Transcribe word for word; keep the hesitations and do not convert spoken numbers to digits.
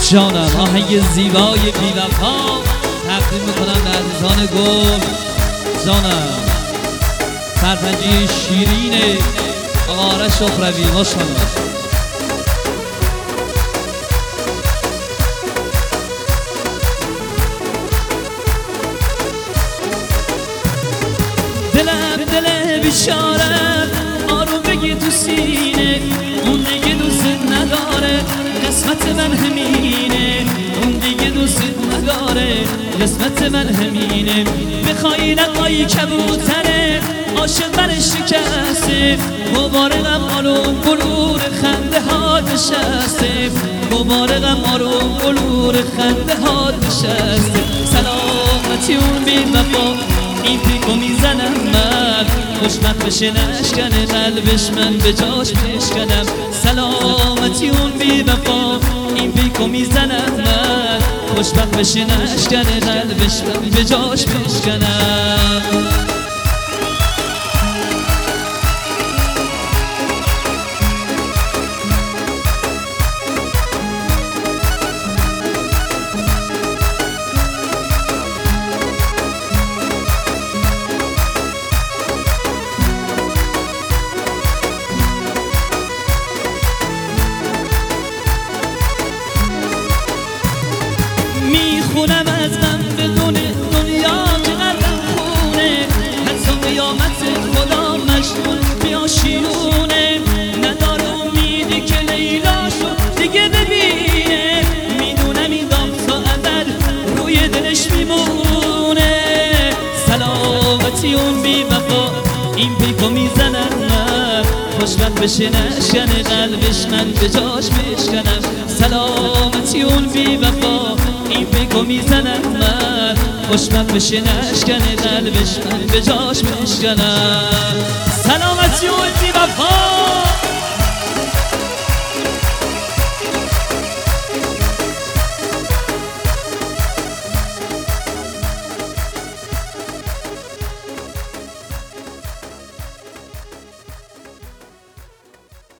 جانم آهنگ زیبای بی‌وفا تقدیم میکنم به عزیزان گل. جانم سرپنجی شیرین آقا آرش شخروی ماشاءالله. دلم دل بیچاره آروم بگی تو سینه، اون دیگه دوست نداره قسمت من همینه، اون دیگه دوست نداره قسمت من همینه. بخوای نقایی کبوتره عاشق من شکسته، مبارقم آروم بلور خنده ها نشسته، مبارقم آروم بلور خنده ها نشسته. سلامتی اون بی وفا این پیکو میزنم من، خوشبخت بشه نشکنه قلبش من به جاش بشکنم. سلامتی اون بی وفا این پیکو میزنم من، خوشبخت بشه نشکنه قلبش من به جاش بشکنم. میخونم از من بدون دنیا که قلبم خونه، حتی قیامت خدا مجنون بیا شیونه. نداره امیدی که لیلاشو دیگه ببینه، میدونم این دام تا ابد روی دلش میمونه. سلامتی اون بی وفا این پیکو میزنم من، خوشبخت بشه نشکنه قلبش من به جاش بشکنم. سلامتی اون بی وفا این پیکو میزنم من، خوشبخت بشه نشکنه قلبش من به جاش بشکنم. سلامتی اون بی وفا